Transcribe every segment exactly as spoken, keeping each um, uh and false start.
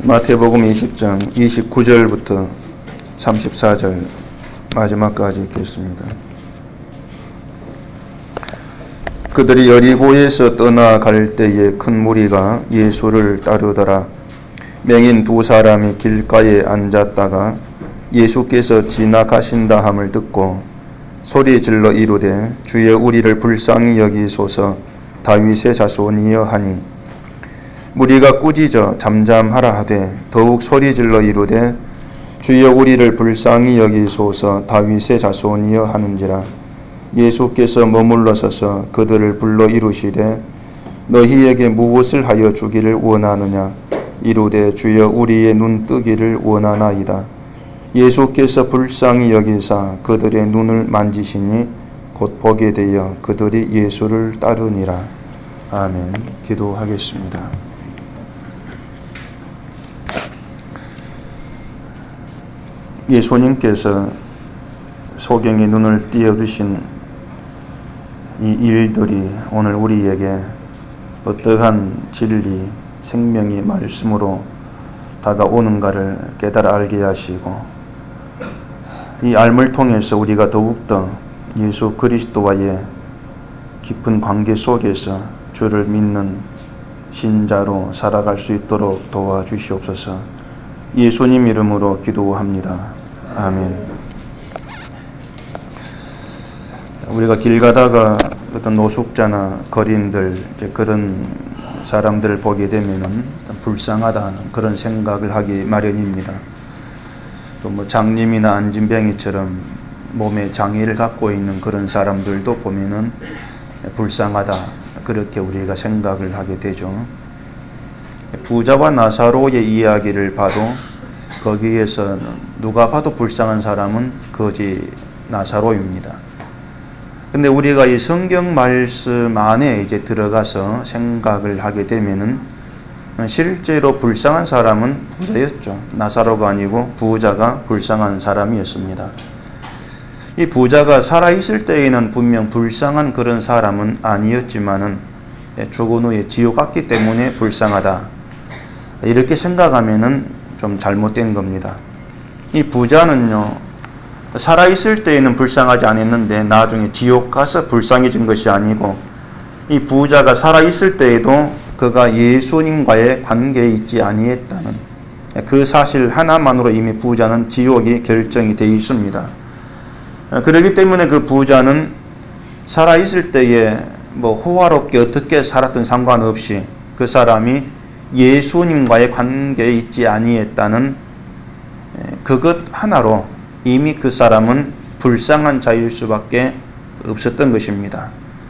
마태복음 이십 장 이십구 절부터 삼십사 절 마지막까지 읽겠습니다. 그들이 여리고에서 떠나갈 때에 큰 무리가 예수를 따르더라. 맹인 두 사람이 길가에 앉았다가 예수께서 지나가신다 함을 듣고 소리 질러 이르되 주여 우리를 불쌍히 여기소서 다윗의 자손이여 하니 무리가 꾸짖어 잠잠하라 하되 더욱 소리 질러 이르되 주여 우리를 불쌍히 여기소서 다윗의 자손이여 하는지라. 예수께서 머물러 서서 그들을 불러 이르시되 너희에게 무엇을 하여 주기를 원하느냐. 이르되 주여 우리의 눈 뜨기를 원하나이다. 예수께서 불쌍히 여기사 그들의 눈을 만지시니 곧 보게 되어 그들이 예수를 따르니라. 아멘. 기도하겠습니다. 예수님께서 소경의 눈을 띄어주신 이 일들이 오늘 우리에게 어떠한 진리, 생명의 말씀으로 다가오는가를 깨달아 알게 하시고 이 알을 통해서 우리가 더욱더 예수 그리스도와의 깊은 관계 속에서 주를 믿는 신자로 살아갈 수 있도록 도와주시옵소서. 예수님 이름으로 기도합니다. 아멘. 우리가 길 가다가 어떤 노숙자나 거린들 그런 사람들을 보게 되면은 불쌍하다는 그런 생각을 하기 마련입니다. 또 뭐 장님이나 안진뱅이처럼 몸에 장애를 갖고 있는 그런 사람들도 보면은 불쌍하다 그렇게 우리가 생각을 하게 되죠. 부자와 나사로의 이야기를 봐도 거기에서 누가 봐도 불쌍한 사람은 거지 나사로입니다. 근데 우리가 이 성경 말씀 안에 이제 들어가서 생각을 하게 되면은 실제로 불쌍한 사람은 부자였죠. 나사로가 아니고 부자가 불쌍한 사람이었습니다. 이 부자가 살아있을 때에는 분명 불쌍한 그런 사람은 아니었지만은 죽은 후에 지옥 갔기 때문에 불쌍하다. 이렇게 생각하면은 좀 잘못된 겁니다. 이 부자는요, 살아있을 때에는 불쌍하지 않았는데 나중에 지옥 가서 불쌍해진 것이 아니고 이 부자가 살아있을 때에도 그가 예수님과의 관계에 있지 아니했다는 그 사실 하나만으로 이미 부자는 지옥이 결정이 되어 있습니다. 그렇기 때문에 그 부자는 살아있을 때에 뭐 호화롭게 어떻게 살았든 상관없이 그 사람이 예수님과의 관계에 있지 아니했다는 그것 하나로 이미 그 사람은 불쌍한 자일 수밖에 없었던 것입니다.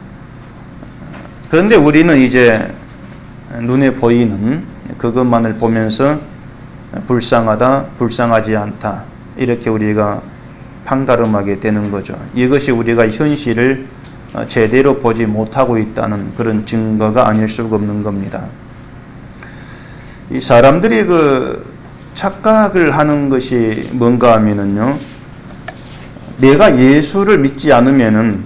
그런데 우리는 이제 눈에 보이는 그것만을 보면서 불쌍하다, 불쌍하지 않다 이렇게 우리가 판가름하게 되는 거죠. 이것이 우리가 현실을 제대로 보지 못하고 있다는 그런 증거가 아닐 수가 없는 겁니다. 이 사람들이 그 착각을 하는 것이 뭔가 하면은요, 내가 예수를 믿지 않으면은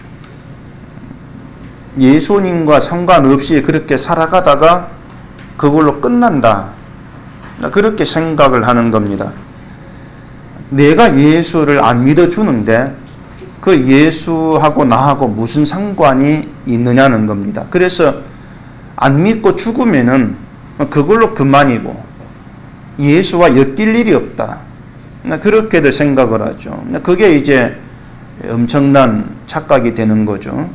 예수님과 상관없이 그렇게 살아가다가 그걸로 끝난다. 그렇게 생각을 하는 겁니다. 내가 예수를 안 믿어주는데 그 예수하고 나하고 무슨 상관이 있느냐는 겁니다. 그래서 안 믿고 죽으면은 그걸로 그만이고 예수와 엮일 일이 없다. 그렇게들 생각을 하죠. 그게 이제 엄청난 착각이 되는 거죠.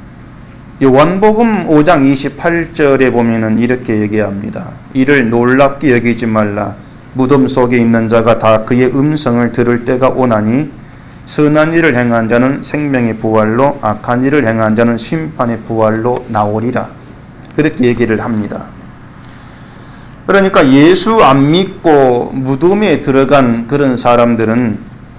요한복음 오 장 이십팔 절에 보면은 이렇게 얘기합니다. 이를 놀랍게 여기지 말라. 무덤 속에 있는 자가 다 그의 음성을 들을 때가 오나니 선한 일을 행한 자는 생명의 부활로 악한 일을 행한 자는 심판의 부활로 나오리라. 그렇게 얘기를 합니다. 그러니까 예수 안 믿고 무덤에 들어간 그런 사람들은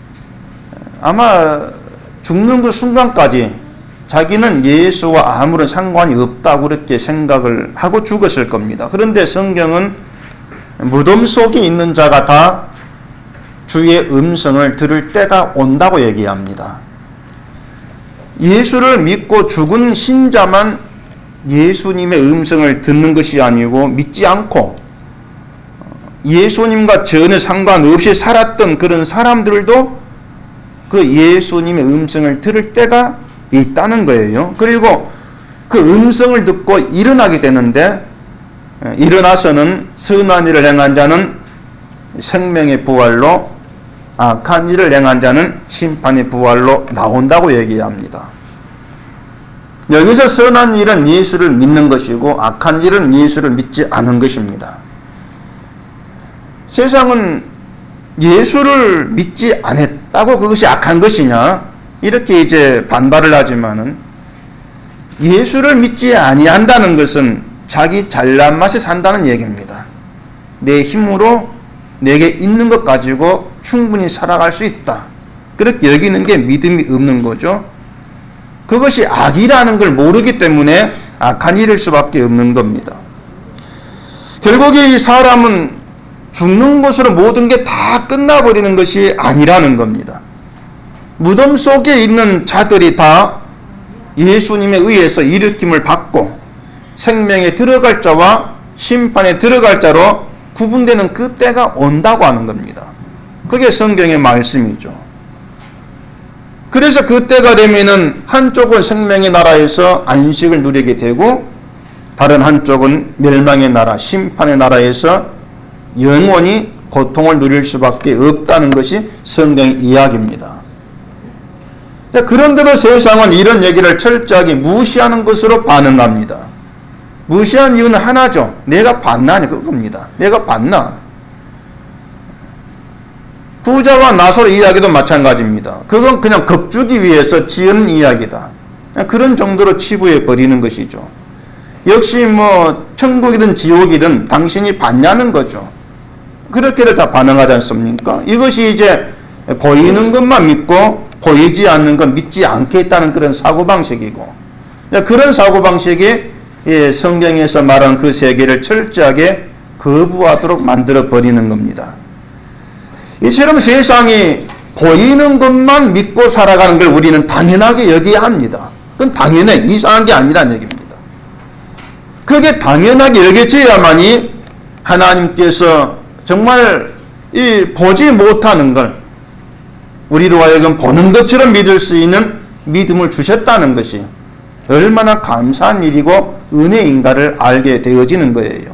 아마 죽는 그 순간까지 자기는 예수와 아무런 상관이 없다고 그렇게 생각을 하고 죽었을 겁니다. 그런데 성경은 무덤 속에 있는 자가 다 주의 음성을 들을 때가 온다고 얘기합니다. 예수를 믿고 죽은 신자만 예수님의 음성을 듣는 것이 아니고 믿지 않고 예수님과 전혀 상관없이 살았던 그런 사람들도 그 예수님의 음성을 들을 때가 있다는 거예요. 그리고 그 음성을 듣고 일어나게 되는데, 일어나서는 선한 일을 행한 자는 생명의 부활로, 악한 일을 행한 자는 심판의 부활로 나온다고 얘기합니다. 여기서 선한 일은 예수를 믿는 것이고 악한 일은 예수를 믿지 않은 것입니다. 세상은 예수를 믿지 않았다고 그것이 악한 것이냐 이렇게 이제 반발을 하지만은, 예수를 믿지 아니한다는 것은 자기 잘난 맛에 산다는 얘기입니다. 내 힘으로 내게 있는 것 가지고 충분히 살아갈 수 있다, 그렇게 여기는 게 믿음이 없는 거죠. 그것이 악이라는 걸 모르기 때문에 악한 일일 수밖에 없는 겁니다. 결국에 이 사람은 죽는 것으로 모든 게 다 끝나버리는 것이 아니라는 겁니다. 무덤 속에 있는 자들이 다 예수님에 의해서 일으킴을 받고 생명에 들어갈 자와 심판에 들어갈 자로 구분되는 그 때가 온다고 하는 겁니다. 그게 성경의 말씀이죠. 그래서 그 때가 되면은 한쪽은 생명의 나라에서 안식을 누리게 되고 다른 한쪽은 멸망의 나라, 심판의 나라에서 영원히 고통을 누릴 수밖에 없다는 것이 성경의 이야기입니다. 그런데도 세상은 이런 얘기를 철저하게 무시하는 것으로 반응합니다. 무시한 이유는 하나죠. 내가 봤나? 그겁니다. 내가 봤나? 부자와 나사로 이야기도 마찬가지입니다. 그건 그냥 겁주기 위해서 지은 이야기다. 그런 정도로 치부해 버리는 것이죠. 역시 뭐 천국이든 지옥이든 당신이 봤냐는 거죠. 그렇게들 다 반응하지 않습니까? 이것이 이제 보이는 것만 믿고 보이지 않는 건 믿지 않겠다는 그런 사고방식이고, 그런 사고방식이 성경에서 말한 그 세계를 철저하게 거부하도록 만들어 버리는 겁니다. 이처럼 세상이 보이는 것만 믿고 살아가는 걸 우리는 당연하게 여겨야 합니다. 그건 당연해, 이상한 게 아니라는 얘기입니다. 그게 당연하게 여겨져야만이 하나님께서 정말 이 보지 못하는 걸 우리로 하여금 보는 것처럼 믿을 수 있는 믿음을 주셨다는 것이 얼마나 감사한 일이고 은혜인가를 알게 되어지는 거예요.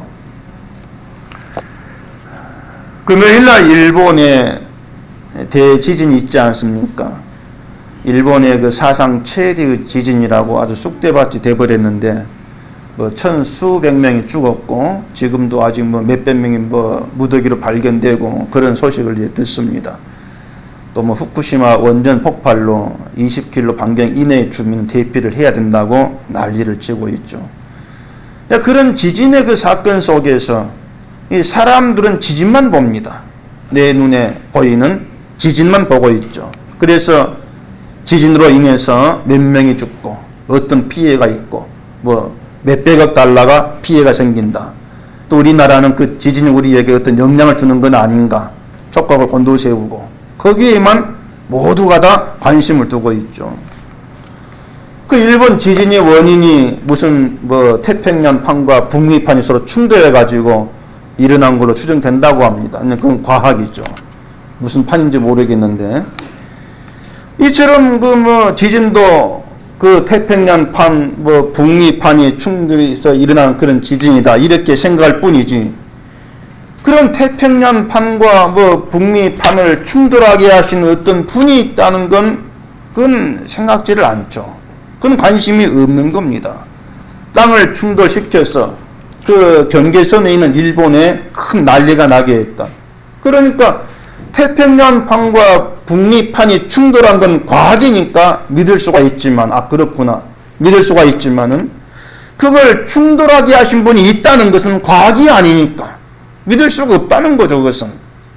금요일날 일본에 대지진이 있지 않습니까? 일본의 그 사상 최대의 지진이라고 아주 쑥대밭이 돼버렸는데, 뭐 천수백 명이 죽었고, 지금도 아직 뭐 몇백 명이 뭐 무더기로 발견되고, 그런 소식을 이제 듣습니다. 또 뭐 후쿠시마 원전 폭발로 이십 킬로미터 반경 이내의 주민은 대피를 해야 된다고 난리를 치고 있죠. 그런 지진의 그 사건 속에서 이 사람들은 지진만 봅니다. 내 눈에 보이는 지진만 보고 있죠. 그래서 지진으로 인해서 몇 명이 죽고 어떤 피해가 있고 뭐 몇백억 달러가 피해가 생긴다. 또 우리나라는 그 지진이 우리에게 어떤 영향을 주는 건 아닌가 촉각을 곤두세우고 거기에만 모두가 다 관심을 두고 있죠. 그 일본 지진의 원인이 무슨 뭐 태평양판과 북미판이 서로 충돌해가지고 일어난 걸로 추정된다고 합니다. 그건 과학이죠. 무슨 판인지 모르겠는데, 이처럼 그 뭐 지진도 그 태평양판 뭐 북미판이 충돌해서 일어난 그런 지진이다 이렇게 생각할 뿐이지, 그런 태평양판과 뭐 북미판을 충돌하게 하시는 어떤 분이 있다는 건 그건 생각지를 않죠. 그건 관심이 없는 겁니다. 땅을 충돌시켜서 그 경계선에 있는 일본에 큰 난리가 나게 했다. 그러니까 태평양판과 북미판이 충돌한 건 과학이니까 믿을 수가 있지만, 아 그렇구나 믿을 수가 있지만은 그걸 충돌하게 하신 분이 있다는 것은 과학이 아니니까 믿을 수가 없다는 거죠. 그것은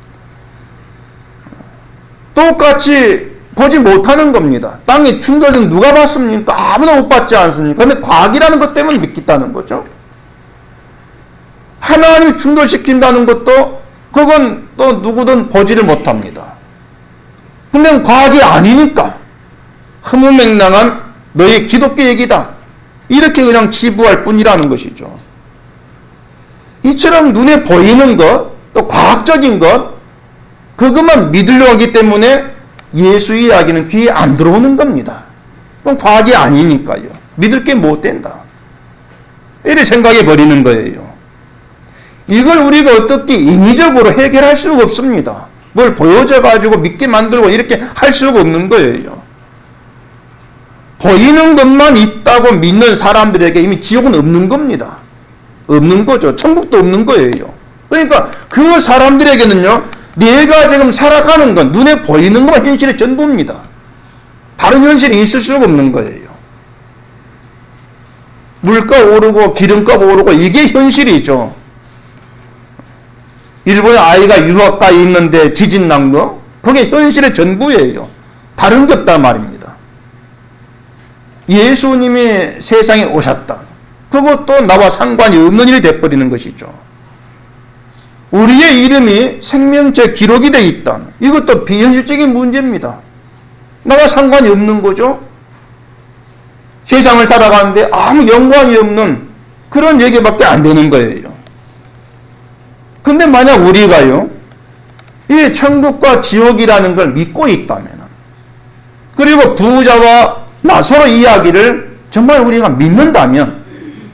똑같이 보지 못하는 겁니다. 땅이 충돌된 누가 봤습니까? 아무나 못 봤지 않습니까? 근데 과학이라는 것 때문에 믿겠다는 거죠. 하나님이 충돌시킨다는 것도 그건 또 누구든 보지를 못합니다. 근데 과학이 아니니까 허무맹랑한 너희 기독교 얘기다 이렇게 그냥 치부할 뿐이라는 것이죠. 이처럼 눈에 보이는 것, 또 과학적인 것, 그것만 믿으려고 하기 때문에 예수 이야기는 귀에 안 들어오는 겁니다. 그건 과학이 아니니까요. 믿을 게 못 된다. 이렇게 생각해 버리는 거예요. 이걸 우리가 어떻게 인위적으로 해결할 수가 없습니다. 뭘 보여줘가지고 믿게 만들고 이렇게 할 수가 없는 거예요. 보이는 것만 있다고 믿는 사람들에게 이미 지옥은 없는 겁니다. 없는 거죠. 천국도 없는 거예요. 그러니까 그 사람들에게는요, 내가 지금 살아가는 건 눈에 보이는 것만 현실의 전부입니다. 다른 현실이 있을 수가 없는 거예요. 물가 오르고 기름값 오르고 이게 현실이죠. 일본에 아이가 유학 가 있는데 지진 난 거, 그게 현실의 전부예요. 다른 게 없단 말입니다. 예수님이 세상에 오셨다. 그것도 나와 상관이 없는 일이 돼버리는 것이죠. 우리의 이름이 생명체 기록이 되어 있다. 이것도 비현실적인 문제입니다. 나와 상관이 없는 거죠. 세상을 살아가는데 아무 연관이 없는 그런 얘기밖에 안 되는 거예요. 근데 만약 우리가요, 이 천국과 지옥이라는 걸 믿고 있다면, 그리고 부자와 나사로 이야기를 정말 우리가 믿는다면,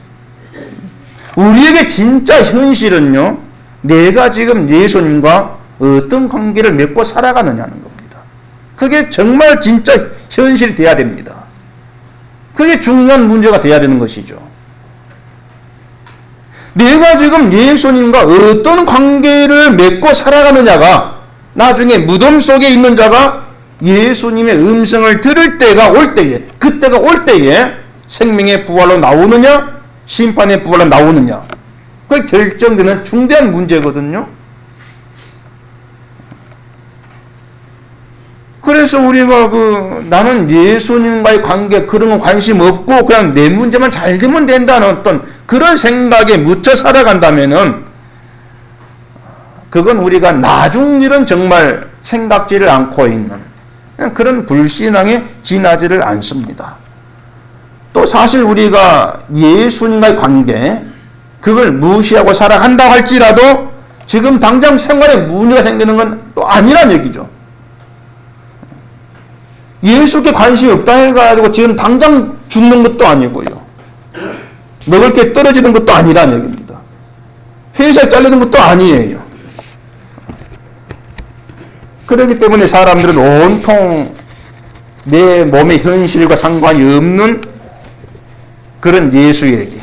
우리에게 진짜 현실은요, 내가 지금 예수님과 어떤 관계를 맺고 살아가느냐는 겁니다. 그게 정말 진짜 현실이 돼야 됩니다. 그게 중요한 문제가 돼야 되는 것이죠. 내가 지금 예수님과 어떤 관계를 맺고 살아가느냐가, 나중에 무덤 속에 있는 자가 예수님의 음성을 들을 때가 올 때에, 그때가 올 때에 생명의 부활로 나오느냐, 심판의 부활로 나오느냐, 그게 결정되는 중대한 문제거든요. 그래서 우리가 그 나는 예수님과의 관계 그런 거 관심 없고 그냥 내 문제만 잘 되면 된다는 어떤 그런 생각에 묻혀 살아간다면은, 그건 우리가 나중 일은 정말 생각지를 않고 있는 그런 불신앙에 지나지를 않습니다. 또 사실 우리가 예수님과의 관계, 그걸 무시하고 살아간다고 할지라도 지금 당장 생활에 문제가 생기는 건 또 아니란 얘기죠. 예수께 관심이 없다 해가지고 지금 당장 죽는 것도 아니고요. 먹을 게 떨어지는 것도 아니란 얘기입니다. 회사에 잘리는 것도 아니에요. 그렇기 때문에 사람들은 온통 내 몸의 현실과 상관이 없는 그런 예수 얘기,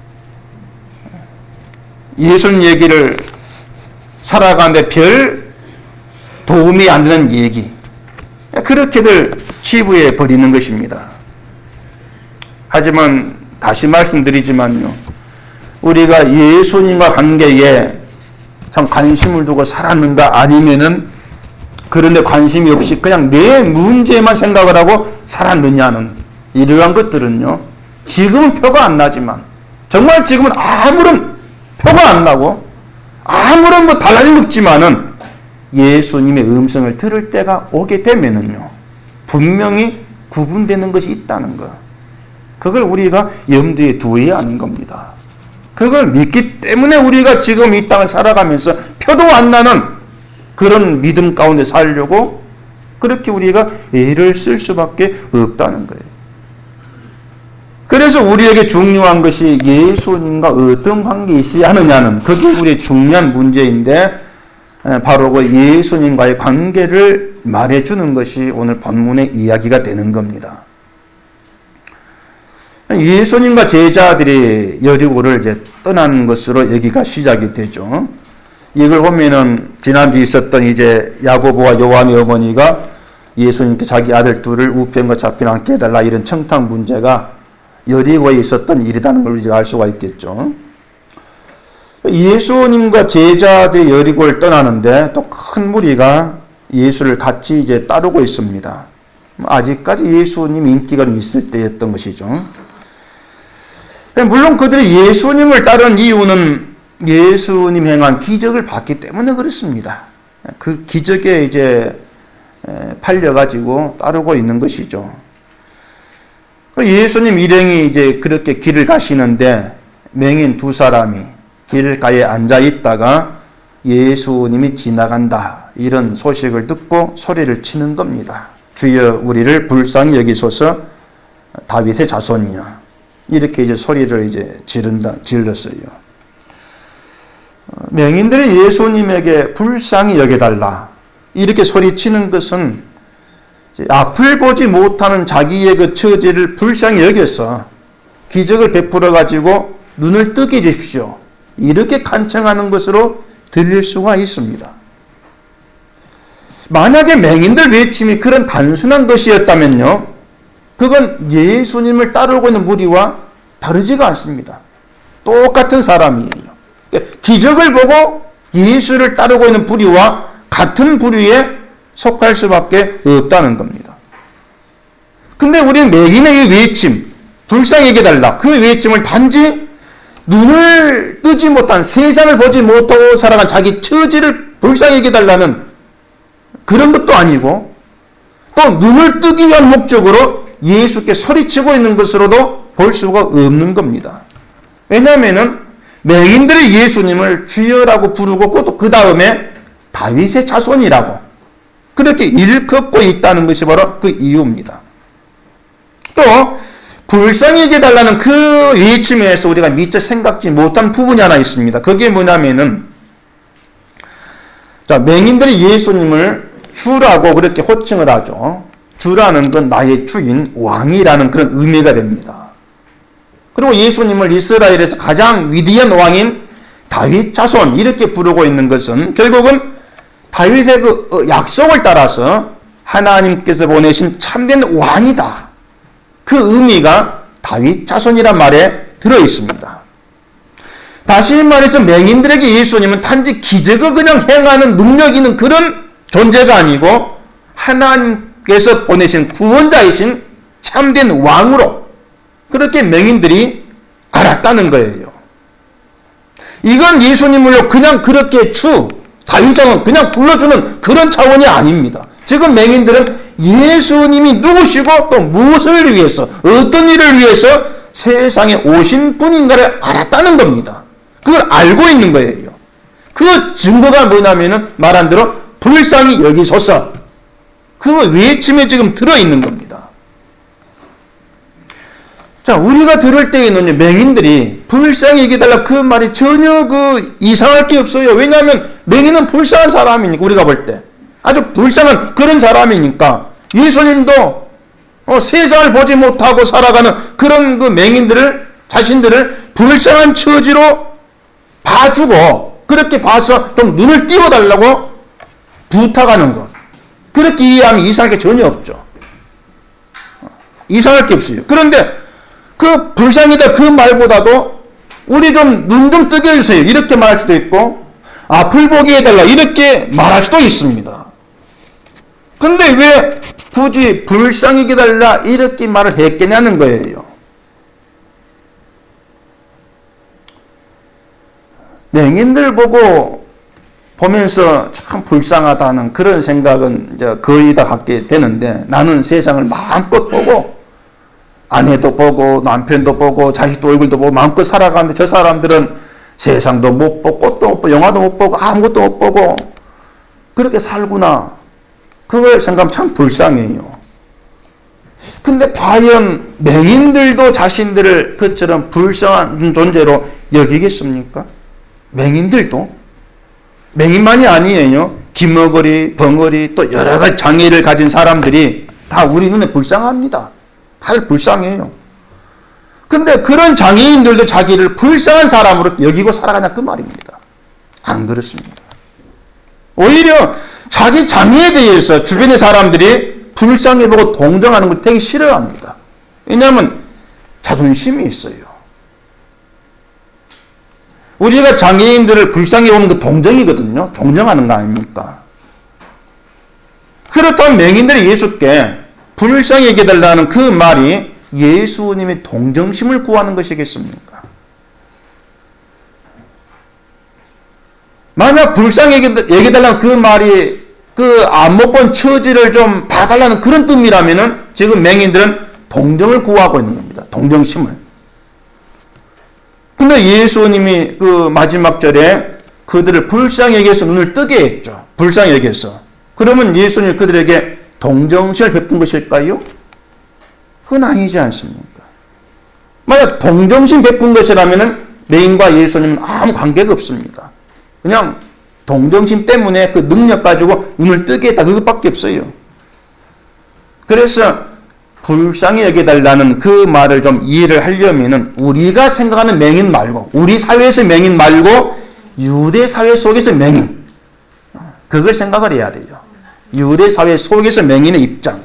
예수님 얘기를 살아가는데 별 도움이 안 되는 얘기, 그렇게들 치부해 버리는 것입니다. 하지만 다시 말씀드리지만요, 우리가 예수님과 관계에 참 관심을 두고 살았는가, 아니면은 그런데 관심이 없이 그냥 내 문제만 생각을 하고 살았느냐는, 이러한 것들은요, 지금은 표가 안 나지만, 정말 지금은 아무런 표가 안 나고 아무런 뭐 달라진 것 없지만은 예수님의 음성을 들을 때가 오게 되면은요, 분명히 구분되는 것이 있다는 것, 그걸 우리가 염두에 두어야 하는 겁니다. 그걸 믿기 때문에 우리가 지금 이 땅을 살아가면서 표도 안 나는 그런 믿음 가운데 살려고 그렇게 우리가 애를 쓸 수밖에 없다는 거예요. 그래서 우리에게 중요한 것이 예수님과 어떤 관계에 있어야 하느냐는, 그게 우리의 중요한 문제인데, 바로 그 예수님과의 관계를 말해주는 것이 오늘 본문의 이야기가 되는 겁니다. 예수님과 제자들이 여리고를 이제 떠난 것으로 얘기가 시작이 되죠. 이걸 보면은 지난주에 있었던 이제 야고보와 요한의 어머니가 예수님께 자기 아들 둘을 우편과 잡힌 않게 해달라, 이런 청탁 문제가 여리고에 있었던 일이라는 걸 우리가 알 수가 있겠죠. 예수님과 제자들이 여리고를 떠나는데 또 큰 무리가 예수를 같이 이제 따르고 있습니다. 아직까지 예수님 인기가 있을 때였던 것이죠. 물론 그들이 예수님을 따르는 이유는 예수님 행한 기적을 봤기 때문에 그렇습니다. 그 기적에 이제 팔려가지고 따르고 있는 것이죠. 예수님 일행이 이제 그렇게 길을 가시는데 맹인 두 사람이 길가에 앉아 있다가 예수님이 지나간다, 이런 소식을 듣고 소리를 치는 겁니다. 주여 우리를 불쌍히 여기소서 다윗의 자손이여. 이렇게 이제 소리를 이제 지른다, 질렀어요. 맹인들이 예수님에게 불쌍히 여겨달라, 이렇게 소리치는 것은 앞을 보지 못하는 자기의 그 처지를 불쌍히 여겨서 기적을 베풀어 가지고 눈을 뜨게 해주십시오, 이렇게 간청하는 것으로 들릴 수가 있습니다. 만약에 맹인들 외침이 그런 단순한 것이었다면요, 그건 예수님을 따르고 있는 무리와 다르지가 않습니다. 똑같은 사람이에요. 기적을 보고 예수를 따르고 있는 부류와 같은 부류에 속할 수밖에 없다는 겁니다. 근데 우리는 맹인의 이 외침, 불쌍히 여겨달라, 그 외침을 단지 눈을 뜨지 못한, 세상을 보지 못하고 살아간 자기 처지를 불쌍히 여겨달라는 그런 것도 아니고, 또 눈을 뜨기 위한 목적으로 예수께 소리치고 있는 것으로도 볼 수가 없는 겁니다. 왜냐하면 맹인들이 예수님을 주여라고 부르고 또 그 다음에 다윗의 자손이라고 그렇게 일컫고 있다는 것이 바로 그 이유입니다. 또 불쌍히 여겨달라는 그 외침에서 우리가 미처 생각지 못한 부분이 하나 있습니다. 그게 뭐냐면은, 자, 맹인들이 예수님을 주라고 그렇게 호칭을 하죠. 주라는 건 나의 주인, 왕이라는 그런 의미가 됩니다. 그리고 예수님을 이스라엘에서 가장 위대한 왕인 다윗 자손, 이렇게 부르고 있는 것은 결국은 다윗의 그 약속을 따라서 하나님께서 보내신 참된 왕이다, 그 의미가 다윗 자손이란 말에 들어 있습니다. 다시 말해서 맹인들에게 예수님은 단지 기적을 그냥 행하는 능력 있는 그런 존재가 아니고 하나님께서 보내신 구원자이신 참된 왕으로 그렇게 맹인들이 알았다는 거예요. 이건 예수님을 그냥 그렇게 주, 다윗왕은 그냥 불러주는 그런 차원이 아닙니다. 지금 맹인들은 예수님이 누구시고 또 무엇을 위해서, 어떤 일을 위해서 세상에 오신 분인가를 알았다는 겁니다. 그걸 알고 있는 거예요. 그 증거가 뭐냐면은 말한 대로 불쌍히 여기소서, 그 외침에 지금 들어있는 겁니다. 자, 우리가 들을 때에는 맹인들이 불쌍히 여겨달라, 그 말이 전혀 그 이상할 게 없어요. 왜냐하면 맹인은 불쌍한 사람이니까, 우리가 볼 때 아주 불쌍한 그런 사람이니까. 예수님도 어, 세상을 보지 못하고 살아가는 그런 그 맹인들을, 자신들을 불쌍한 처지로 봐주고, 그렇게 봐서 좀 눈을 띄워달라고 부탁하는 것, 그렇게 이해하면 이상할 게 전혀 없죠. 이상할 게 없어요. 그런데 그 불쌍이다 그 말보다도 우리 좀 눈 좀 뜨게 해주세요, 이렇게 말할 수도 있고, 앞을 보게 해달라, 이렇게 말할 수도 있습니다. 근데 왜 굳이 불쌍히 여겨달라 이렇게 말을 했겠냐는 거예요. 맹인들 보고 보면서 참 불쌍하다는 그런 생각은 이제 거의 다 갖게 되는데, 나는 세상을 마음껏 보고 아내도 보고 남편도 보고 자식도 얼굴도 보고 마음껏 살아가는데, 저 사람들은 세상도 못 보고 꽃도 못 보고 영화도 못 보고 아무것도 못 보고 그렇게 살구나, 그걸 생각하면 참 불쌍해요. 근데 과연 맹인들도 자신들을 그처럼 불쌍한 존재로 여기겠습니까? 맹인들도? 맹인만이 아니에요. 기머거리, 벙어리, 또 여러 가지 장애를 가진 사람들이 다 우리 눈에 불쌍합니다. 다들 불쌍해요. 근데 그런 장애인들도 자기를 불쌍한 사람으로 여기고 살아가냐, 그 말입니다. 안 그렇습니다. 오히려 자기 장애에 대해서 주변의 사람들이 불쌍해 보고 동정하는 걸 되게 싫어합니다. 왜냐하면 자존심이 있어요. 우리가 장애인들을 불쌍해 보는 거 동정이거든요. 동정하는 거 아닙니까? 그렇다면 맹인들이 예수께 불쌍히 여겨달라는 그 말이 예수님의 동정심을 구하는 것이겠습니까? 만약 불쌍히 여겨달라는 그 말이 그 안 못 본 처지를 좀 봐달라는 그런 뜻이라면은 지금 맹인들은 동정을 구하고 있는 겁니다. 동정심을. 근데 예수님이 그 마지막 절에 그들을 불쌍히 여겨서 눈을 뜨게 했죠. 불쌍히 여겨서. 그러면 예수님이 그들에게 동정심을 베푼 것일까요? 그건 아니지 않습니까? 만약 동정심 베푼 것이라면 맹인과 예수님은 아무 관계가 없습니다. 그냥 동정심 때문에 그 능력 가지고 눈을 뜨게 했다. 그것밖에 없어요. 그래서 불쌍히 여겨달라는 그 말을 좀 이해를 하려면은 우리가 생각하는 맹인 말고, 우리 사회에서 맹인 말고 유대 사회 속에서 맹인, 그걸 생각을 해야 돼요. 유대 사회 속에서 맹인의 입장.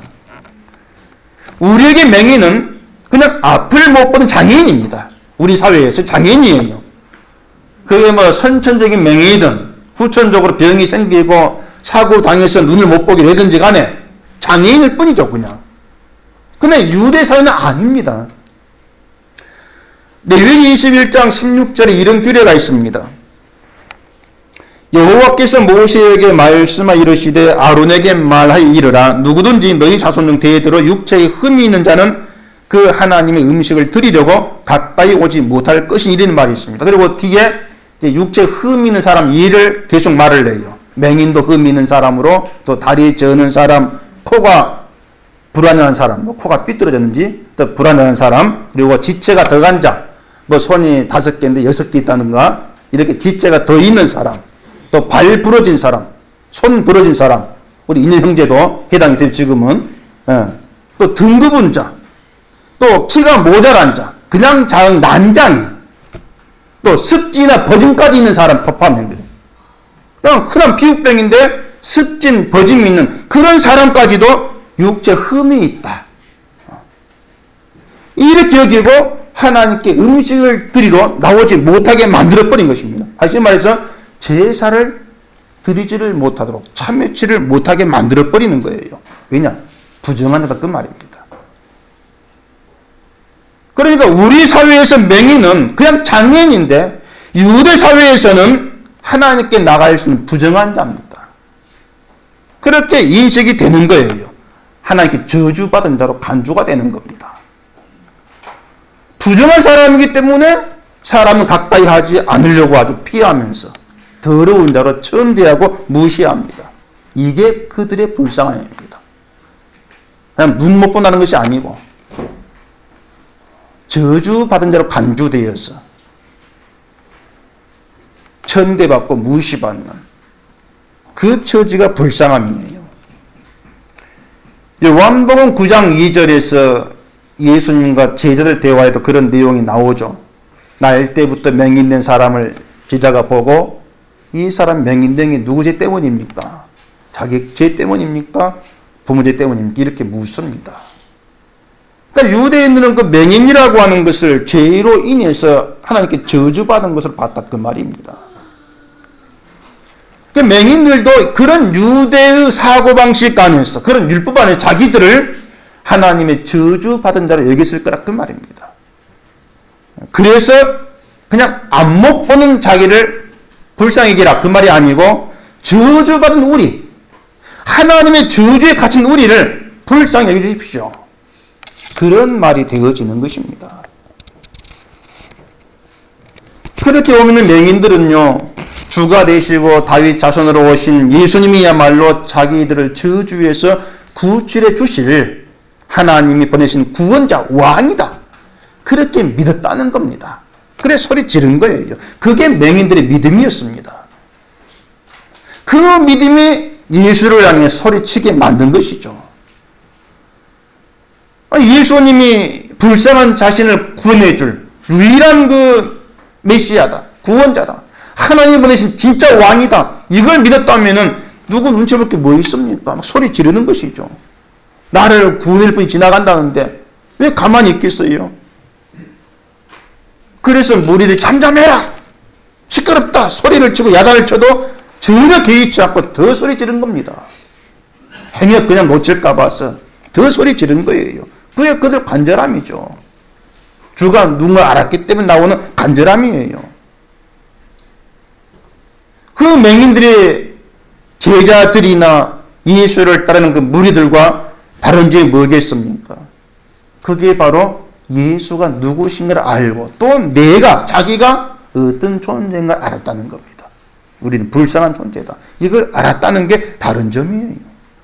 우리에게 맹인은 그냥 앞을 못 보는 장애인입니다. 우리 사회에서 장애인이에요. 그게 뭐 선천적인 맹인이든 후천적으로 병이 생기고 사고 당해서 눈을 못 보게 되든지 간에 장애인일 뿐이죠, 그냥. 근데 유대 사회는 아닙니다. 레위기 이십일 장 십육 절에 이런 규례가 있습니다. 여호와께서 모세에게 말씀하 이르시되 아론에게 말하여 이르라. 누구든지 너희 자손 중 대대로 육체에 흠이 있는 자는 그 하나님의 음식을 드리려고 가까이 오지 못할 것이니 이런 말이 있습니다. 그리고 뒤에 육체에 흠이 있는 사람 예를 계속 말을 해요. 맹인도 흠이 있는 사람으로, 또 다리에 저는 사람, 코가 불안한 사람, 뭐 코가 삐뚤어졌는지 또 불안한 사람, 그리고 지체가 더간 자, 뭐 손이 다섯 개인데 여섯 개 있다든가 이렇게 지체가 더 있는 사람, 또 발 부러진 사람, 손 부러진 사람, 우리 인연 형제도 해당이 돼요, 지금은. 예. 또 등급은 자, 또 키가 모자란 자, 그냥 장 난장이, 또 습진이나 버짐까지 있는 사람 포함된 거예요. 그냥 흔한 피부병인데 습진, 버짐이 있는 그런 사람까지도 육체 흠이 있다. 이렇게 여기고 하나님께 음식을 드리러 나오지 못하게 만들어버린 것입니다. 다시 말해서 제사를 드리지를 못하도록, 참여치를 못하게 만들어버리는 거예요. 왜냐? 부정하다 그 말입니다. 그러니까 우리 사회에서 맹인은 그냥 장애인인데 유대 사회에서는 하나님께 나갈 수 있는 부정한 자입니다. 그렇게 인식이 되는 거예요. 하나님께 저주받은 자로 간주가 되는 겁니다. 부정한 사람이기 때문에 사람은 가까이 하지 않으려고 아주 피하면서 더러운 자로 천대하고 무시합니다. 이게 그들의 불쌍함입니다. 그냥 눈 못 본다는 것이 아니고 저주받은 자로 간주되어서 천대받고 무시받는 그 처지가 불쌍함이에요. 요한복음 구 장 이 절에서 예수님과 제자들 대화에도 그런 내용이 나오죠. 날 때부터 맹인된 사람을 제자가 보고 이 사람 맹인된 게 누구 죄 때문입니까? 자기 죄 때문입니까? 부모 죄 때문입니까? 이렇게 묻습니다. 그러니까 유대인들은 그 맹인이라고 하는 것을 죄로 인해서 하나님께 저주받은 것으로 봤다 그 말입니다. 그 맹인들도 그런 유대의 사고방식 안에서, 그런 율법 안에 자기들을 하나님의 저주받은 자로 여겼을 거라 그 말입니다. 그래서 그냥 안목 보는 자기를 불쌍히 여기라 그 말이 아니고 저주받은 우리, 하나님의 저주에 갇힌 우리를 불쌍히 여겨주십시오. 그런 말이 되어지는 것입니다. 그렇게 오면 맹인들은요, 주가 되시고 다윗 자손으로 오신 예수님이야말로 자기들을 저주에서 구출해 주실 하나님이 보내신 구원자, 왕이다. 그렇게 믿었다는 겁니다. 그래 소리 지른 거예요. 그게 맹인들의 믿음이었습니다. 그 믿음이 예수를 향해 소리치게 만든 것이죠. 예수님이 불쌍한 자신을 구원해줄 유일한 그 메시아다, 구원자다, 하나님 보내신 진짜 왕이다, 이걸 믿었다면은 누구 눈치 볼 게 뭐 있습니까? 막 소리 지르는 것이죠. 나를 구원할 분이 지나간다는데 왜 가만히 있겠어요? 그래서 무리들이 잠잠해라, 시끄럽다 소리를 치고 야단을 쳐도 전혀 개의치 않고 더 소리 지른 겁니다. 행여 그냥 놓칠까 봐서 더 소리 지른 거예요. 그게 그들 간절함이죠. 주가 누군가 알았기 때문에 나오는 간절함이에요. 그 맹인들의 제자들이나 예수를 따르는 그 무리들과 다른 점이 뭐겠습니까? 그게 바로 예수가 누구신가를 알고 또 내가, 자기가 어떤 존재인가 알았다는 겁니다. 우리는 불쌍한 존재다. 이걸 알았다는 게 다른 점이에요.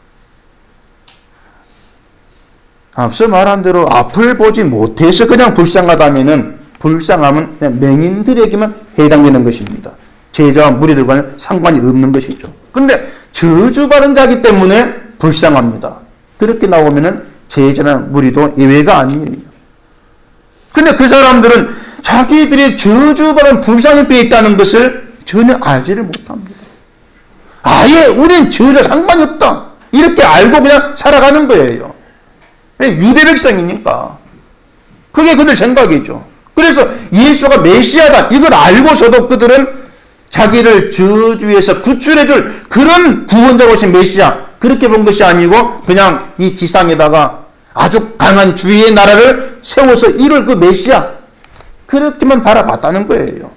앞서 말한 대로 앞을 보지 못해서 그냥 불쌍하다면은 불쌍함은 그냥 맹인들에게만 해당되는 것입니다. 제자와 무리들과는 상관이 없는 것이죠. 그런데 저주받은 자기 때문에 불쌍합니다. 그렇게 나오면은 제자나 무리도 예외가 아니에요. 근데 그 사람들은 자기들이 저주받은 불쌍히 있다는 것을 전혀 알지를 못합니다. 아예 우린 저주와 상관이 없다. 이렇게 알고 그냥 살아가는 거예요. 유대 백성이니까. 그게 그들 생각이죠. 그래서 예수가 메시아다. 이걸 알고서도 그들은 자기를 저주에서 구출해줄 그런 구원자로 오신 메시아. 그렇게 본 것이 아니고 그냥 이 지상에다가 아주 강한 주의 나라를 세워서 이룰 그 메시아. 그렇게만 바라봤다는 거예요.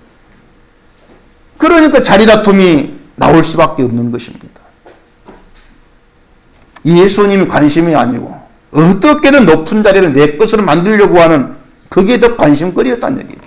그러니까 자리다툼이 나올 수밖에 없는 것입니다. 예수님이 관심이 아니고 어떻게든 높은 자리를 내 것으로 만들려고 하는 그게 더 관심거리였다는 얘기죠.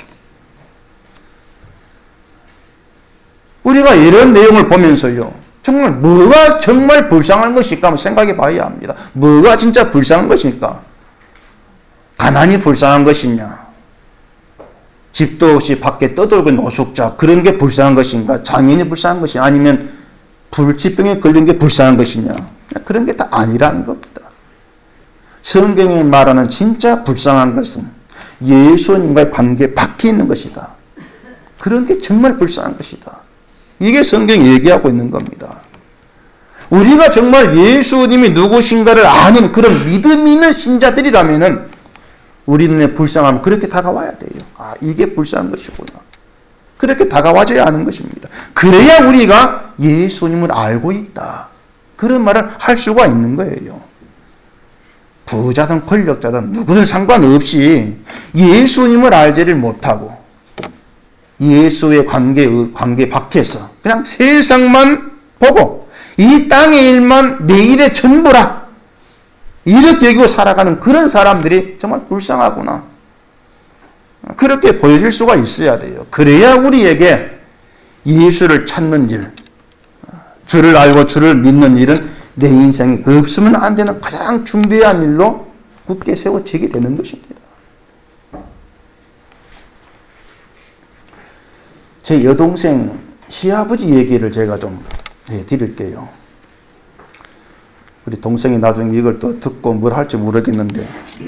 우리가 이런 내용을 보면서요. 정말 뭐가 정말 불쌍한 것일까 한번 생각해 봐야 합니다. 뭐가 진짜 불쌍한 것일까? 가난이 불쌍한 것이냐? 집도 없이 밖에 떠돌고 노숙자 그런 게 불쌍한 것인가? 장애인이 불쌍한 것이냐? 아니면 불치병에 걸린 게 불쌍한 것이냐? 그런 게 다 아니라는 겁니다. 성경이 말하는 진짜 불쌍한 것은 예수님과의 관계에 박혀 있는 것이다. 그런 게 정말 불쌍한 것이다. 이게 성경이 얘기하고 있는 겁니다. 우리가 정말 예수님이 누구신가를 아는 그런 믿음 있는 신자들이라면은 우리 눈에 불쌍함은 그렇게 다가와야 돼요. 아, 이게 불쌍한 것이구나. 그렇게 다가와줘야 하는 것입니다. 그래야 우리가 예수님을 알고 있다. 그런 말을 할 수가 있는 거예요. 부자든 권력자든 누구든 상관없이 예수님을 알지를 못하고 예수의 관계에, 관계에 박혀서 그냥 세상만 보고 이 땅의 일만 내일의 전부라 이렇게 여기고 살아가는 그런 사람들이 정말 불쌍하구나. 그렇게 보여질 수가 있어야 돼요. 그래야 우리에게 예수를 찾는 일, 주를 알고 주를 믿는 일은 내 인생에 없으면 안 되는 가장 중대한 일로 굳게 세워지게 되는 것입니다. 제 여동생 시아버지 얘기를 제가 좀 해드릴게요. 우리 동생이 나중에 이걸 또 듣고 뭘 할지 모르겠는데,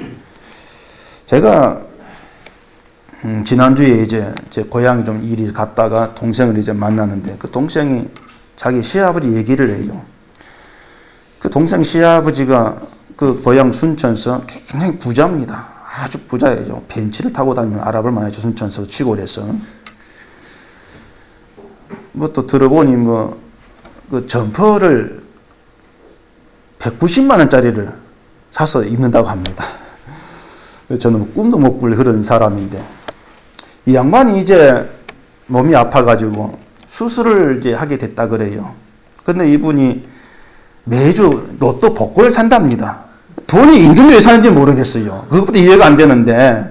제가 음, 지난주에 이제 제 고향에 좀 일이 갔다가 동생을 이제 만나는데 그 동생이 자기 시아버지 얘기를 해요. 그 동생 시아버지가 그 고향 순천서 굉장히 부자입니다. 아주 부자예요. 벤츠를 타고 다니면 아랍을 많이 죠. 순천서 시골에서. 뭐 또 들어보니 뭐 그 점퍼를 백구십만 원짜리를 사서 입는다고 합니다. 저는 꿈도 못 꿀 그런 사람인데 이 양반이 이제 몸이 아파가지고 수술을 이제 하게 됐다 그래요. 근데 이분이 매주 로또 복권을 산답니다. 돈이 인근에 왜 사는지 모르겠어요. 그것부터 이해가 안 되는데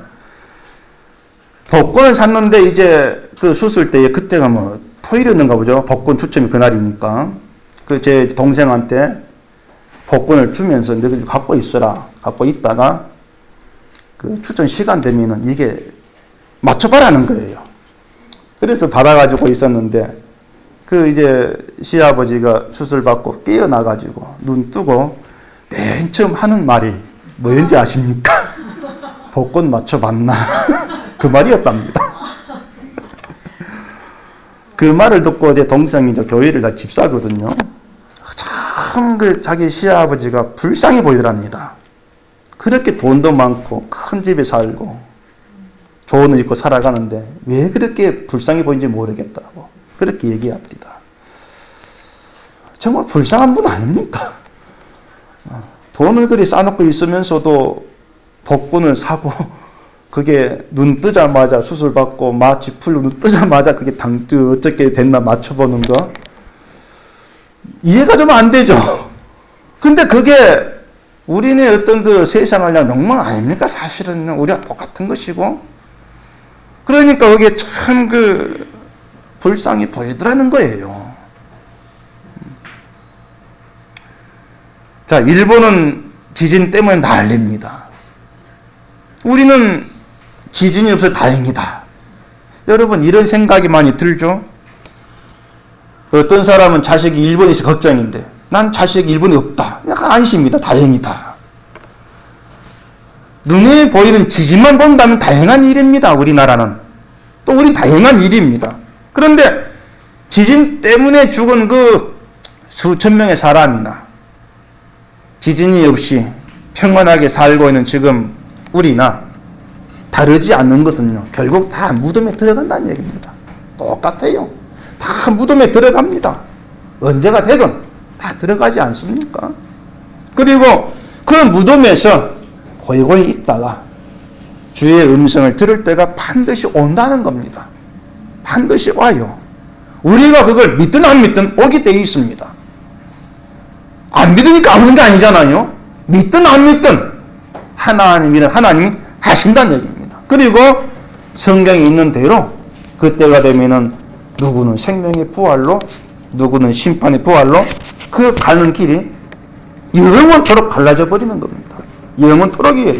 복권을 샀는데 이제 그 수술 때에 그때가 뭐 토요일이었는가 보죠. 복권 추첨이 그날이니까 그 제 동생한테 복권을 주면서 너희 갖고 있어라. 갖고 있다가 그 추첨 시간 되면은 이게 맞춰봐라는 거예요. 그래서 받아가지고 있었는데 그 이제 시아버지가 수술 받고 깨어나가지고 눈 뜨고 맨 처음 하는 말이 뭐였는지 아십니까? 복권 맞춰봤나? 그 말이었답니다. 그 말을 듣고 제 동생이 저 교회를 다 집사거든요. 참 그 자기 시아버지가 불쌍해 보이더랍니다. 그렇게 돈도 많고 큰 집에 살고 좋은 옷 입고 살아가는데 왜 그렇게 불쌍해 보이는지 모르겠다고 그렇게 얘기합니다. 정말 불쌍한 분 아닙니까? 돈을 그리 싸놓고 있으면서도 복권을 사고 그게 눈 뜨자마자 수술 받고 마취 풀고 눈 뜨자마자 그게 당 어떻게 됐나 맞춰보는 거 이해가 좀 안 되죠. 근데 그게 우리네 어떤 그 세상을 그냥 욕망 아닙니까? 사실은 우리가 똑같은 것이고 그러니까 그게 참 그 불쌍히 보이더라는 거예요. 자, 일본은 지진 때문에 난립니다. 우리는 지진이 없어 다행이다. 여러분, 이런 생각이 많이 들죠? 어떤 사람은 자식이 일본에 있어 걱정인데 난 자식이 일본에 없다. 약간 안심이다. 다행이다. 눈에 보이는 지진만 본다면 다행한 일입니다. 우리나라는. 또 우리 다행한 일입니다. 그런데 지진 때문에 죽은 그 수천 명의 사람이나 지진이 없이 평안하게 살고 있는 지금 우리나 다르지 않는 것은요, 결국 다 무덤에 들어간다는 얘기입니다. 똑같아요. 다 무덤에 들어갑니다. 언제가 되든 다 들어가지 않습니까? 그리고 그 무덤에서 고이고이 있다가 주의 음성을 들을 때가 반드시 온다는 겁니다. 반드시 와요. 우리가 그걸 믿든 안 믿든 오게 되어 있습니다. 안 믿으니까 안 오는 게 아니잖아요. 믿든 안 믿든 하나님이란 하나님이 하신다는 얘기입니다. 그리고 성경에 있는 대로 그때가 되면은 누구는 생명의 부활로, 누구는 심판의 부활로 그 가는 길이 영원토록 갈라져 버리는 겁니다. 영원토록이에요.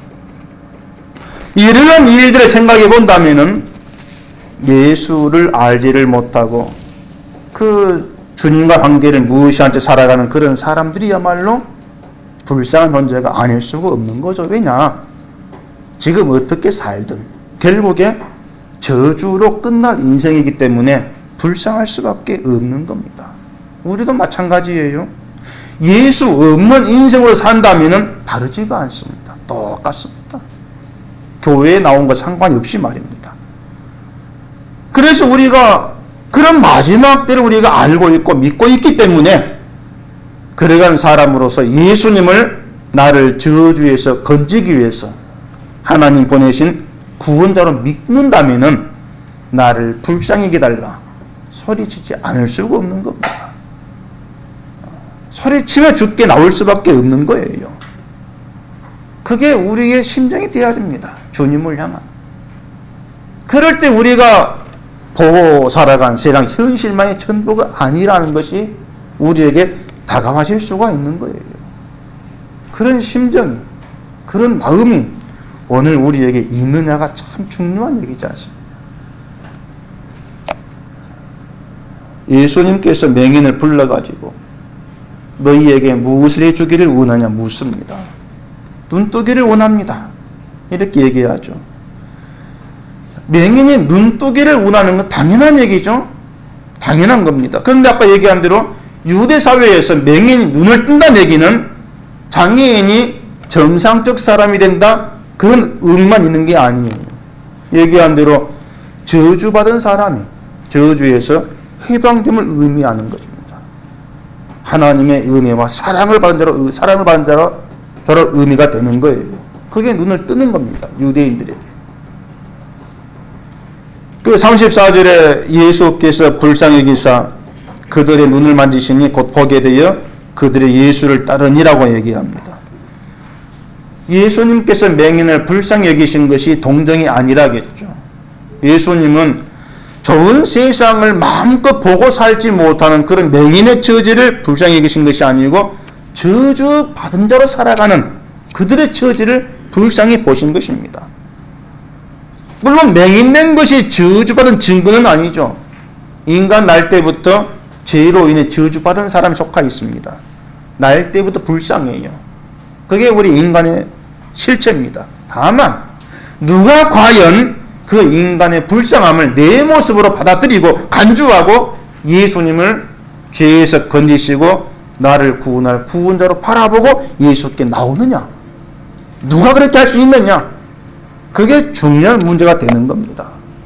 이러한 일들을 생각해 본다면은 예수를 알지를 못하고 그 주님과 관계를 무시한 채 살아가는 그런 사람들이야말로 불쌍한 존재가 아닐 수가 없는 거죠. 왜냐? 지금 어떻게 살든 결국에 저주로 끝날 인생이기 때문에 불쌍할 수밖에 없는 겁니다. 우리도 마찬가지예요. 예수 없는 인생으로 산다면 다르지가 않습니다. 똑같습니다. 교회에 나온 것 상관이 없이 말입니다. 그래서 우리가 그런 마지막 때를 우리가 알고 있고 믿고 있기 때문에 그러한 사람으로서 예수님을 나를 저주에서 건지기 위해서 하나님 보내신 구원자로 믿는다면은 나를 불쌍히 기달라 소리치지 않을 수가 없는 겁니다. 소리치며 죽게 나올 수밖에 없는 거예요. 그게 우리의 심정이 되어야 됩니다. 주님을 향한. 그럴 때 우리가 보고 살아간 세상 현실만의 전부가 아니라는 것이 우리에게 다가와질 수가 있는 거예요. 그런 심정이, 그런 마음이 오늘 우리에게 있느냐가 참 중요한 얘기지 않습니까? 예수님께서 맹인을 불러가지고 너희에게 무엇을 해주기를 원하냐 묻습니다. 눈뜨기를 원합니다. 이렇게 얘기하죠. 맹인이 눈뜨기를 원하는 건 당연한 얘기죠. 당연한 겁니다. 그런데 아까 얘기한 대로 유대 사회에서 맹인이 눈을 뜬다는 얘기는 장애인이 정상적 사람이 된다, 그런 의미만 있는 게 아니에요. 얘기한 대로 저주받은 사람이 저주에서 해방됨을 의미하는 것입니다. 하나님의 은혜와 사랑을 받은 대로, 사랑을 받은 대로 의미가 되는 거예요. 그게 눈을 뜨는 겁니다. 유대인들에게. 그 삼십사 절에 예수께서 불쌍히 여기사 그들의 눈을 만지시니 곧 보게 되어 그들의 예수를 따르니라고 얘기합니다. 예수님께서 맹인을 불쌍히 여기신 것이 동정이 아니라겠죠. 예수님은 좋은 세상을 마음껏 보고 살지 못하는 그런 맹인의 처지를 불쌍히 여기신 것이 아니고 저주받은 자로 살아가는 그들의 처지를 불쌍히 보신 것입니다. 물론 맹인된 것이 저주받은 증거는 아니죠. 인간 날 때부터 죄로 인해 저주받은 사람이 속하 있습니다. 날 때부터 불쌍해요. 그게 우리 인간의 실체입니다. 다만 누가 과연 그 인간의 불쌍함을 내 모습으로 받아들이고 간주하고 예수님을 죄에서 건지시고 나를 구원할 구원자로 바라보고 예수께 나오느냐? 누가 그렇게 할 수 있느냐? 그게 중요한 문제가 되는 겁니다.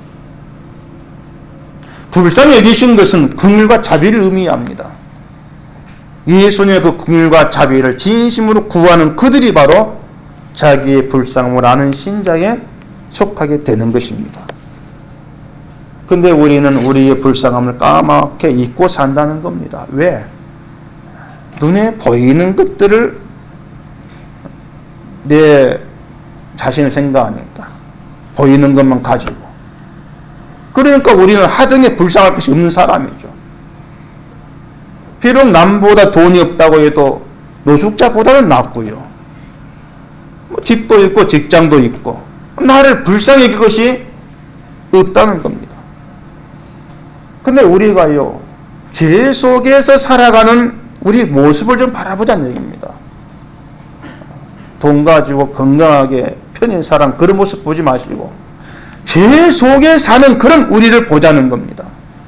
불쌍히 여기신 것은 긍휼과 자비를 의미합니다. 예수님의 그 긍휼과 자비를 진심으로 구하는 그들이 바로 자기의 불쌍함을 아는 신자에 속하게 되는 것입니다. 근데 우리는 우리의 불쌍함을 까맣게 잊고 산다는 겁니다. 왜? 눈에 보이는 것들을 내 자신을 생각하니까 보이는 것만 가지고, 그러니까 우리는 하등에 불쌍할 것이 없는 사람이죠. 비록 남보다 돈이 없다고 해도 노숙자보다는 낫고요. 뭐 집도 있고 직장도 있고 나를 불쌍히 여길 것이 없다는 겁니다. 근데 우리가요, 죄 속에서 살아가는 우리 모습을 좀 바라보자는 얘기입니다. 돈 가지고 건강하게 편히 사람 그런 모습 보지 마시고 죄 속에 사는 그런 우리를 보자는 겁니다.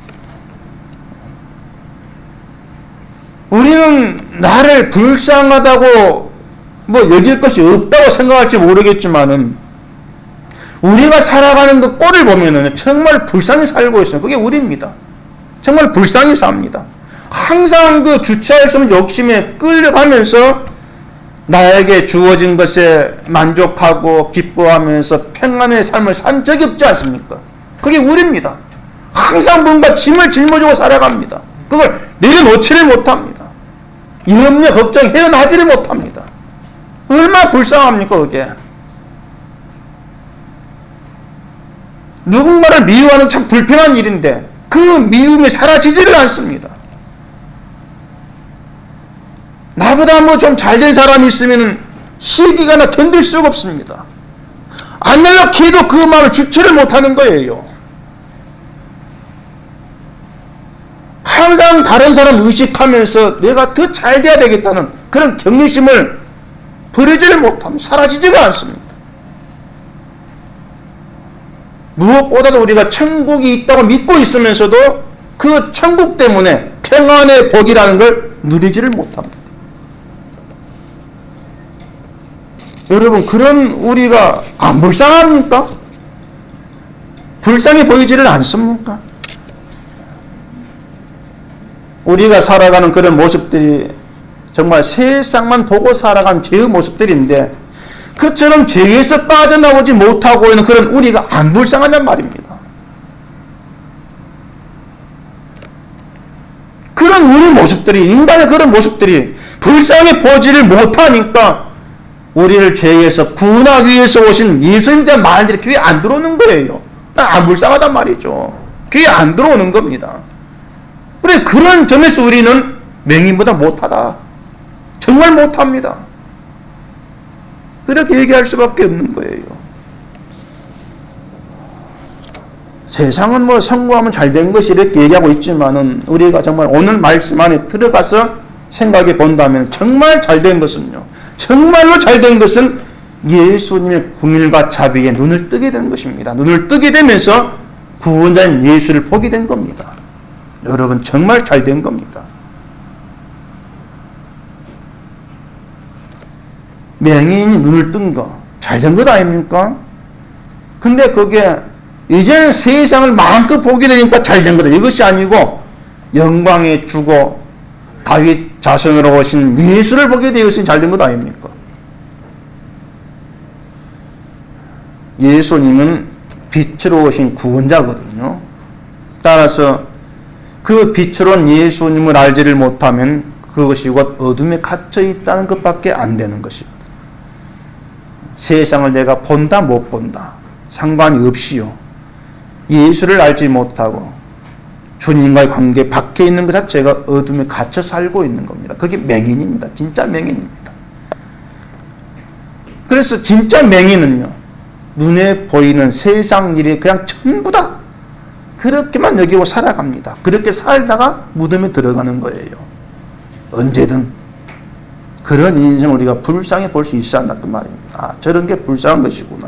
우리는 나를 불쌍하다고 뭐 여길 것이 없다고 생각할지 모르겠지만은 우리가 살아가는 그 꼴을 보면은 정말 불쌍히 살고 있어요. 그게 우리입니다. 정말 불쌍히 삽니다. 항상 그 주체할 수 없는 욕심에 끌려가면서 나에게 주어진 것에 만족하고 기뻐하면서 평안의 삶을 산 적이 없지 않습니까? 그게 우리입니다. 항상 뭔가 짐을 짊어지고 살아갑니다. 그걸 내려놓지를 못합니다. 염려, 걱정, 헤어나지를 못합니다. 얼마나 불쌍합니까, 그게? 누군가를 미워하는 참 불편한 일인데 그 미움이 사라지지를 않습니다. 나보다 뭐 좀 잘된 사람이 있으면 시기가 나 견딜 수가 없습니다. 안 연락해도 그 마음을 주체를 못하는 거예요. 항상 다른 사람 의식하면서 내가 더 잘 돼야 되겠다는 그런 경외심을 버리지를 못하면 사라지지가 않습니다. 무엇보다도 우리가 천국이 있다고 믿고 있으면서도 그 천국 때문에 평안의 복이라는 걸 누리지를 못합니다. 여러분, 그런 우리가 안 불쌍합니까? 불쌍해 보이지를 않습니까? 우리가 살아가는 그런 모습들이 정말 세상만 보고 살아간 죄의 모습들인데 그처럼 죄에서 빠져나오지 못하고 있는 그런 우리가 안 불쌍하단 말입니다. 그런 우리 모습들이, 인간의 그런 모습들이 불쌍해 보지를 못하니까 우리를 죄에서 구원하기 위해서 오신 예수님에 대한 말들이 귀에 안 들어오는 거예요. 안 불쌍하단 말이죠. 귀에 안 들어오는 겁니다. 그래, 그런 점에서 우리는 맹인보다 못하다. 정말 못합니다. 그렇게 얘기할 수밖에 없는 거예요. 세상은 뭐 성공하면 잘된 것이 이렇게 얘기하고 있지만은 우리가 정말 오늘 말씀 안에 들어가서 생각해 본다면 정말 잘된 것은요, 정말로 잘된 것은 예수님의 긍휼과 자비에 눈을 뜨게 된 것입니다. 눈을 뜨게 되면서 구원자인 예수를 보게 된 겁니다. 여러분, 정말 잘된 겁니다. 맹인이 눈을 뜬 거 잘된 것 아닙니까? 근데 그게 이제는 세상을 마음껏 보게 되니까 잘된 거다, 이것이 아니고 영광의 주고 다윗 자손으로 오신 예수를 보게 되었으니 잘된 것 아닙니까? 예수님은 빛으로 오신 구원자거든요. 따라서 그 빛으로 온 예수님을 알지를 못하면 그것이 곧 어둠에 갇혀 있다는 것밖에 안 되는 것입니다. 세상을 내가 본다 못 본다 상관이 없이요, 예수를 알지 못하고 주님과의 관계 밖에 있는 것 자체가 어둠에 갇혀 살고 있는 겁니다. 그게 맹인입니다. 진짜 맹인입니다. 그래서 진짜 맹인은요, 눈에 보이는 세상 일이 그냥 전부다 그렇게만 여기고 살아갑니다. 그렇게 살다가 무덤에 들어가는 거예요. 언제든 그런 인생을 우리가 불쌍히 볼 수 있어야 한다 그 말입니다. 아, 저런 게 불쌍한 것이구나.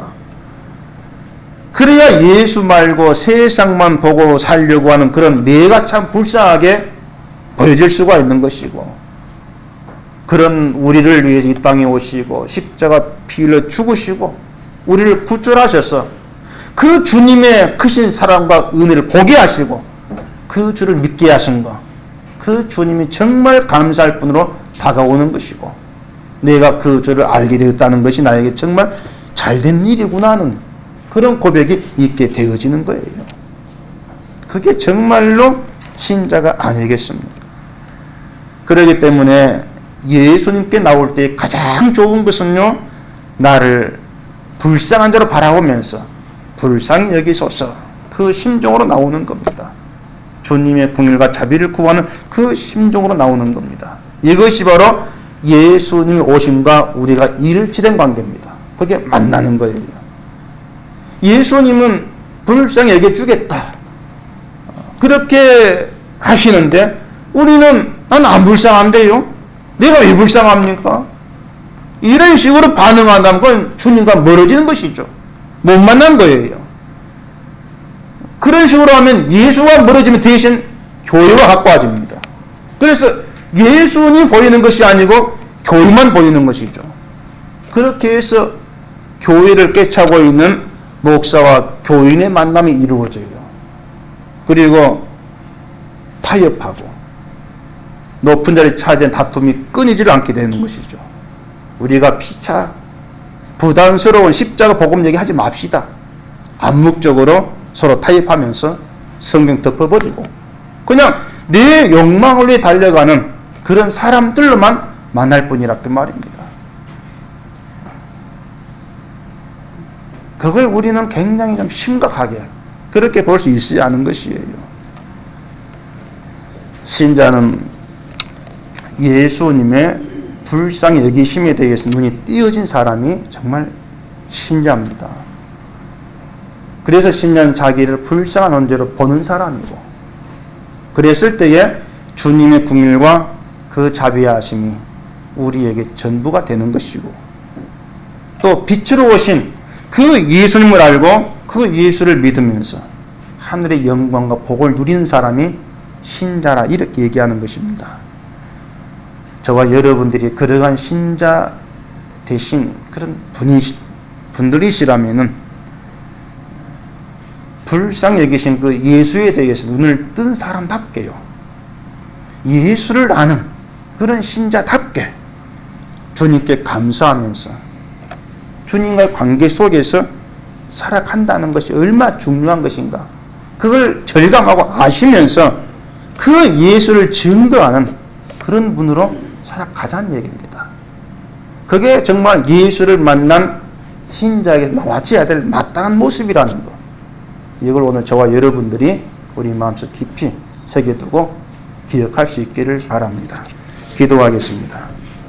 그래야 예수 말고 세상만 보고 살려고 하는 그런 내가 참 불쌍하게 보여질 수가 있는 것이고, 그런 우리를 위해서 이 땅에 오시고 십자가 피 흘려 죽으시고 우리를 구출하셔서 그 주님의 크신 사랑과 은혜를 보게 하시고 그 주를 믿게 하신 것, 그 주님이 정말 감사할 뿐으로 다가오는 것이고 내가 그 주를 알게 되었다는 것이 나에게 정말 잘된 일이구나 하는 그런 고백이 있게 되어지는 거예요. 그게 정말로 신자가 아니겠습니까? 그렇기 때문에 예수님께 나올 때 가장 좋은 것은요, 나를 불쌍한 자로 바라보면서 불쌍히 여기소서 그 심정으로 나오는 겁니다. 주님의 긍휼과 자비를 구하는 그 심정으로 나오는 겁니다. 이것이 바로 예수님 오심과 우리가 일치된 관계입니다. 그게 만나는 거예요. 예수님은 불쌍히 여겨주겠다, 그렇게 하시는데 우리는 난 안 불쌍한데요? 내가 왜 불쌍합니까? 이런 식으로 반응한다면 그건 주님과 멀어지는 것이죠. 못 만난 거예요. 그런 식으로 하면 예수와 멀어지면 대신 교회와 가까워집니다. 그래서 예수님이 보이는 것이 아니고 교회만 보이는 것이죠. 그렇게 해서 교회를 꿰차고 있는 목사와 교인의 만남이 이루어져요. 그리고 타협하고 높은 자리를 차지한 다툼이 끊이질 않게 되는 것이죠. 우리가 피차 부담스러운 십자가 복음 얘기하지 맙시다. 암묵적으로 서로 타협하면서 성경 덮어버리고 그냥 내 욕망을 위해 달려가는 그런 사람들로만 만날 뿐이라 그 말입니다. 그걸 우리는 굉장히 좀 심각하게 그렇게 볼 수 있지 않은 것이에요. 신자는 예수님의 불쌍히 여기심에 대해서 눈이 띄어진 사람이 정말 신자입니다. 그래서 신자는 자기를 불쌍한 존재로 보는 사람이고, 그랬을 때에 주님의 긍휼과 그 자비하심이 우리에게 전부가 되는 것이고, 또 빛으로 오신 그 예수님을 알고 그 예수를 믿으면서 하늘의 영광과 복을 누리는 사람이 신자라 이렇게 얘기하는 것입니다. 저와 여러분들이 그러한 신자 되신 그런 분이, 분들이시라면은 불쌍히 여기신 그 예수에 대해서 눈을 뜬 사람답게요, 예수를 아는 그런 신자답게 주님께 감사하면서 주님과의 관계 속에서 살아간다는 것이 얼마나 중요한 것인가, 그걸 절감하고 아시면서 그 예수를 증거하는 그런 분으로 살아가자는 얘기입니다. 그게 정말 예수를 만난 신자에게 나와줘야 될 마땅한 모습이라는 것, 이걸 오늘 저와 여러분들이 우리 마음속 깊이 새겨두고 기억할 수 있기를 바랍니다. 기도하겠습니다.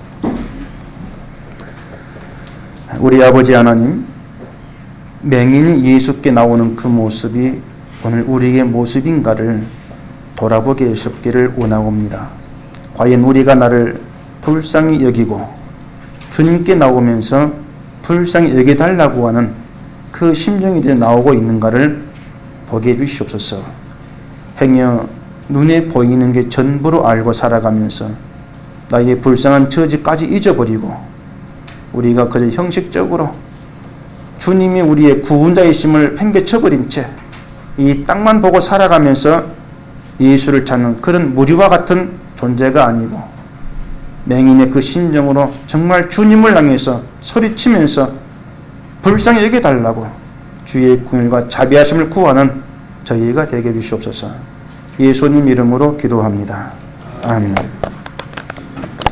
우리 아버지 하나님, 맹인이 예수께 나오는 그 모습이 오늘 우리의 모습인가를 돌아보게 하셨기를 원하옵니다. 과연 우리가 나를 불쌍히 여기고 주님께 나오면서 불쌍히 여겨달라고 하는 그 심정이 이제 나오고 있는가를 보게 해주시옵소서. 행여 눈에 보이는 게 전부로 알고 살아가면서 나의 불쌍한 처지까지 잊어버리고 우리가 그저 형식적으로 주님이 우리의 구원자이심을 팽개쳐버린 채 이 땅만 보고 살아가면서 예수를 찾는 그런 무리와 같은 존재가 아니고, 맹인의 그 심정으로 정말 주님을 향해서 소리치면서 불쌍히 여겨달라고 주의 긍휼과 자비하심을 구하는 저희가 되게 해주시옵소서. 예수님 이름으로 기도합니다. 아멘.